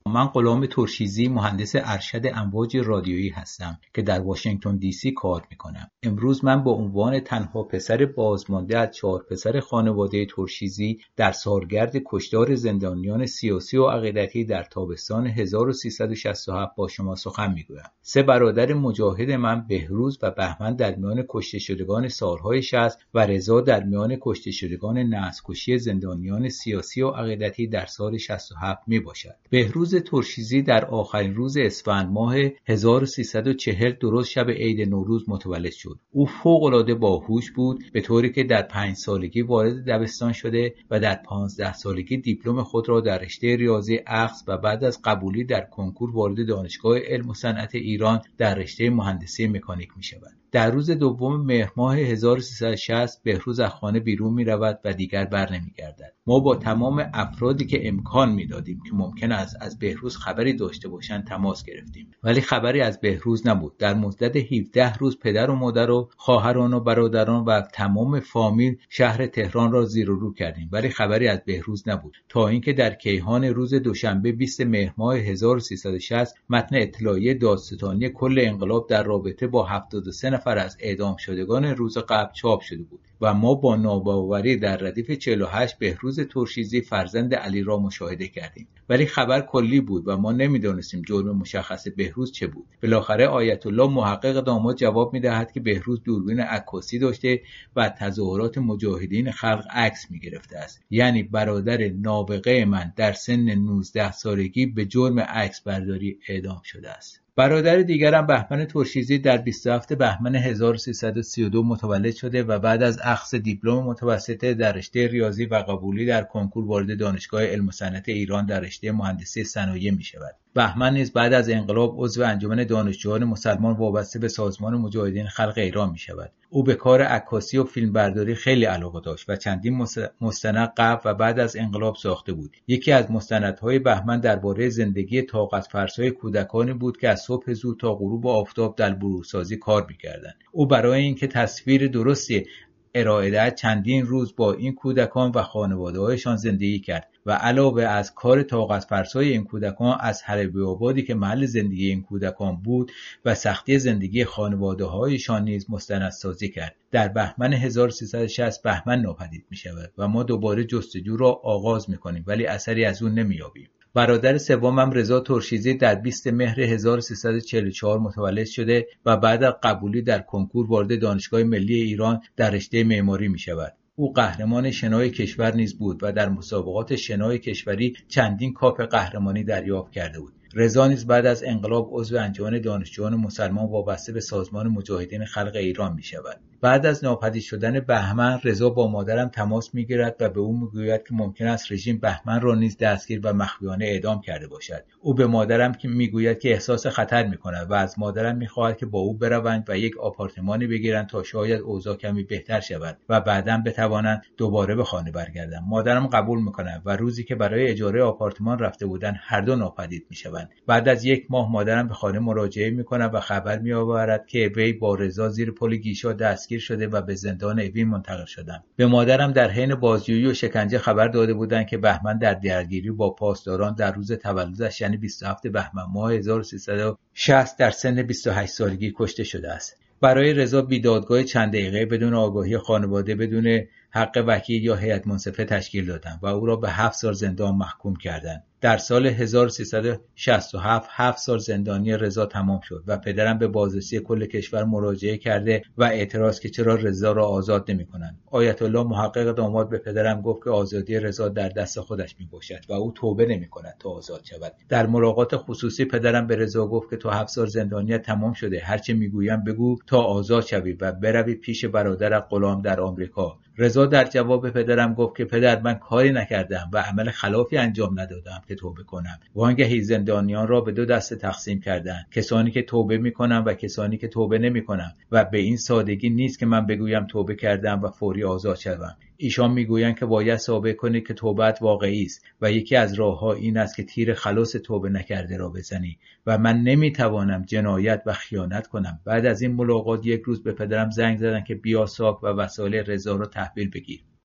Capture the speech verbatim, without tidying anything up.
من غلام ترشیزی مهندس ارشد امواج رادیویی هستم که در واشنگتن دی سی کار میکنم. امروز من با عنوان تنها پسر بازمانده از چهار پسر خانواده ترشیزی در سالگرد کشتار زندانیان سیاسی و عقیدتی در تابستان هزار و سیصد و شصت و هفت با شما سخن میگویم. سه برادر مجاهد من بهروز و بهمن در میان کشته شدگان سالهای شصت و رضا در میان کشته شدگان نسل‌کشی زندانیان سیاسی و عقیدتی در سال شصت و هفت می باشد. بهروز ترشیزی در آخرین روز اسفند ماه هزار و سیصد و چهل درست شب عید نوروز متولد شد. او فوق‌العاده باهوش بود، به طوری که در پنج سالگی وارد دبستان شده و در پانزده سالگی دیپلم خود را در رشته ریاضی اخذ و بعد از قبولی در کنکور وارد دانشگاه علم و صنعت ایران در رشته مهندسی مکانیک می شود. در روز دوم مهر ماه هزار و سیصد و شصت بهروز از خانه بیرون می رود و دیگر بر نمی گردد. ما با تمام افرادی که امکان می دادیم که ممکن است از بهروز خبری داشته باشند تماس گرفتیم، ولی خبری از بهروز نبود. در مدت هفده روز پدر و مادر و خواهران و برادران و تمام فامیل شهر تهران را زیر و رو کردیم، ولی خبری از بهروز نبود، تا اینکه در کیهان روز دوشنبه بیست مهر ماه هزار و سیصد و شصت متن اطلاعیه دادستانی کل انقلاب در رابطه با هفتاد و سه نفر از اعدام شدگان روز قبل چاپ شده بود و ما با ناباوری در ردیف چهل و هشت بهروز ترشیزی فرزند علی را مشاهده کردیم، ولی خبر کلی بود و ما نمیدانستیم جرم مشخص بهروز چه بود. بالاخره آیت الله محقق داماد جواب میدهد که بهروز دوربین عکاسی داشته و تظاهرات مجاهدین خلق عکس میگرفته است. یعنی برادر نابغه من در سن نوزده سالگی به جرم عکس برداری اعدام شده است. برادر دیگرم بهمن ترشیزی در بیست و هفتم بهمن هزار و سیصد و سی و دو متولد شده و بعد از اخذ دیپلم متوسطه در رشته ریاضی و قبولی در کنکور وارد دانشگاه علم و صنعت ایران در رشته مهندسی صنایع می شود. بهمن نیز بعد از انقلاب عضو انجمن دانشجویان مسلمان وابسته به سازمان مجاهدین خلق ایران می شود. او به کار عکاسی و فیلمبرداری خیلی علاقه داشت و چندین مستند قبل و بعد از انقلاب ساخته بود. یکی از مستندهای بهمن درباره زندگی طاقت فرسای کودکانی بود که از صبح زود تا غروب آفتاب در بروسازی کار می‌کردند. او برای اینکه تصویر درستی ارائه دهد چندین روز با این کودکان و خانواده‌هایشان زندگی کرد و علاوه از کار طاقت فرسای این کودکان از حلبی آبادی که محل زندگی این کودکان بود و سختی زندگی خانواده‌هایشان نیز مستندسازی کرد. در بهمن هزار و سیصد و شصت بهمن ناپدید می‌شود و ما دوباره جستجو را آغاز می‌کنیم ولی اثری از اون نمی‌یابیم. برادر سومم رضا ترشیزی در بیست مهر هزار و سیصد و چهل و چهار متولد شده و بعد از قبولی در کنکور وارد دانشگاه ملی ایران در رشته معماری می شود. او قهرمان شنای کشور نیز بود و در مسابقات شنای کشوری چندین کاپ قهرمانی دریافت کرده بود. رضا نیز بعد از انقلاب عضو انجمن دانشجویان مسلمان وابسته به سازمان مجاهدین خلق ایران می شود. بعد از ناپدید شدن بهمن رضا با مادرم تماس میگیرد و به او میگوید که ممکن است رژیم بهمن را نیز دستگیر و مخفیانه اعدام کرده باشد. او به مادرم که میگوید که احساس خطر میکند و از مادرم میخواهد که با او بروند و یک آپارتمانی بگیرند تا شاید اوضاع کمی بهتر شود و بعداً بتوانند دوباره به خانه برگردند. مادرم قبول میکند و روزی که برای اجاره آپارتمان رفته بودند هر دو ناپدید میشوند. بعد از یک ماه مادرم به خانه مراجعه میکند و خبر میآورد که وی با رضا زیر پل گیشا دست شده و به زندان اوین منتقل شدم. به مادرم در حین بازجویی و شکنجه خبر داده بودند که بهمن در درگیری با پاسداران در روز تولدش یعنی بیست و هفتم بهمن ماه هزار و سیصد و شصت در سن بیست و هشت سالگی کشته شده است. برای رضا بیدادگاه چند دقیقه بدون آگاهی خانواده بدون حق وکیل یا هیئت منصفه تشکیل دادند و او را به هفت سال زندان محکوم کردند. در سال هزار و سیصد و شصت و هفت هفت سال زندانی رضا تمام شد و پدرم به بازرسی کل کشور مراجعه کرده و اعتراض که چرا رضا را آزاد نمی‌کنند. آیت الله محقق داماد به پدرم گفت که آزادی رضا در دست خودش میباشد و او توبه نمی‌کند تا آزاد شود. در ملاقات خصوصی پدرم به رضا گفت که تو هفت سال زندانیت تمام شده، هر چه میگویم بگو تا آزاد شوی و بروی پیش برادرت غلام در آمریکا. رضا در جواب پدرم گفت که پدر من کاری نکردم و عمل خلافی انجام ندادم که توبه کنم. وانگهی زندانیان را به دو دسته تقسیم کردند، کسانی که توبه میکنند و کسانی که توبه نمیکنند و به این سادگی نیست که من بگویم توبه کردم و فوری آزاد شوم. ایشان میگویند که باید ثابت کنی که توبت واقعی است و یکی از راهها این است که تیر خلاص توبه نکرده را بزنی و من نمیتوانم جنایت و خیانت کنم. بعد از این ملاقات یک روز به پدرم زنگ زدن که بیا ساک و وسایل رضا را تحویل بگیر.